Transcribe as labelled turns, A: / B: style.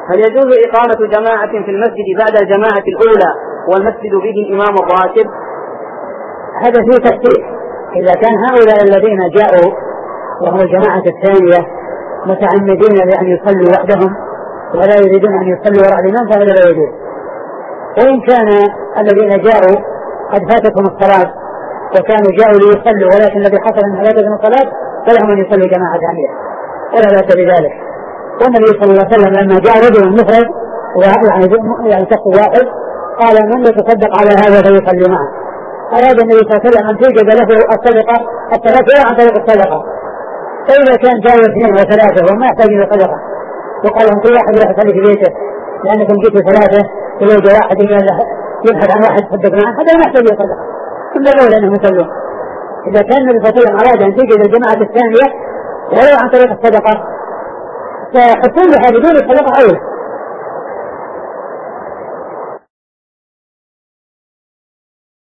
A: هل يجوز إقامة جماعة في المسجد بعد الجماعة الأولى والمسجد به الإمام الراتب؟
B: هذا فيه تفصيل. إذا كان هؤلاء الذين جاءوا وهم الجماعة الثانية متعمدين لأن يصلوا وحدهم ولا يريدون أن يصلوا وراء الإمام فهذا لا يجوز. وإن كان الذين جاءوا قد فاتتهم الصلاة وكانوا جاءوا ليصلوا ولكن الذي حصل أن فاتتهم الصلاة فلهم أن يصلوا جماعة ثانية ولا بأس بذلك. والنبي صلى الله عليه وسلم لما جاء رجل مفرد يعني شخص واحد قال من يتصدق على هذا فيصلي معه. أراد النبي صلى الله عليه وسلم أن توجد له الصدقة الثلاثة عن طريق الصدقة. فإذا كان جاء اثنين وثلاثة وما يحتاج إلى صدقة وقال لهم كل واحد يروح يصلي في بيته لأنكم جئتوا ثلاثة يوجد واحد يبحث عن واحد يصدق معه هذا ما يحتاج إلى صدقة كل الأولى أنهم يصلون. إذا كان النبي صلى الله عليه وسلم أراد أن توجد الجماعة الثانية ولو عن طريق الصدقة فحصولها بدون الصدقة أولى.